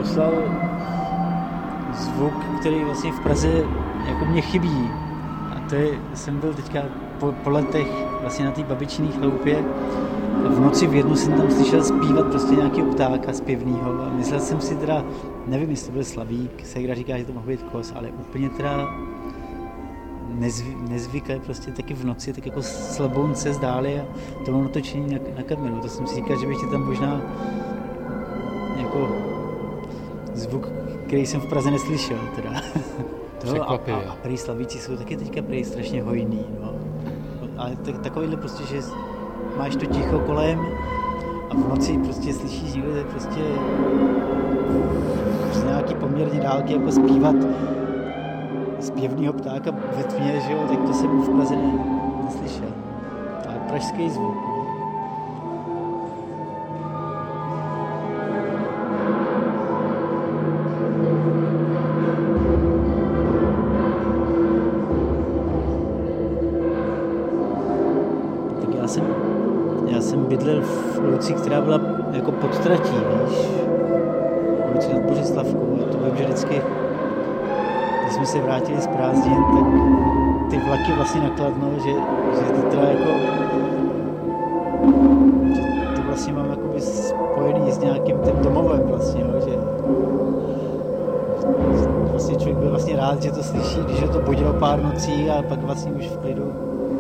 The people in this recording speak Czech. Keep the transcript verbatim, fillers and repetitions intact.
poslal zvuk, který vlastně v Praze jako mě chybí. A to je, jsem byl teďka po, po letech vlastně na té babičné chaloupě a v noci v jednu jsem tam slyšel zpívat prostě nějakého ptáka zpěvnýho a myslel jsem si teda, nevím, jestli to byl Slavík, Segra říká, že to mohl být Kos, ale úplně teda nezvy, nezvyklé prostě taky v noci, tak jako slabounce zdály a to bylo natočení na, na kameru. To jsem si říkal, že bych tě tam možná jako zvuk, který jsem v Praze neslyšel teda. To, a, a, a prý Slavíci jsou taky teďka prý strašně hojný, no. Ale tak, takovýhle prostě, že máš to ticho kolem a v noci prostě slyšíš někde prostě z nějaký poměrně dálky jako zpívat zpěvnýho ptáka ve tmě, že jo, tak to jsem v Praze ne, neslyšel. Ale pražský zvuk. Tak já jsem, já jsem bydlel v ulici, která byla jako pod tratí, víš, ulici nad Bořislavkou, a to vím, že vždycky když jsme se vrátili z prázdnin, tak ty vlaky vlastně na Kladno, že, že to teda jako že to vlastně mám jakoby spojený s nějakým tím domovem vlastně, jo, že, že vlastně člověk byl vlastně rád, že to slyší, když ho to budilo pár nocí a pak vlastně už v klidu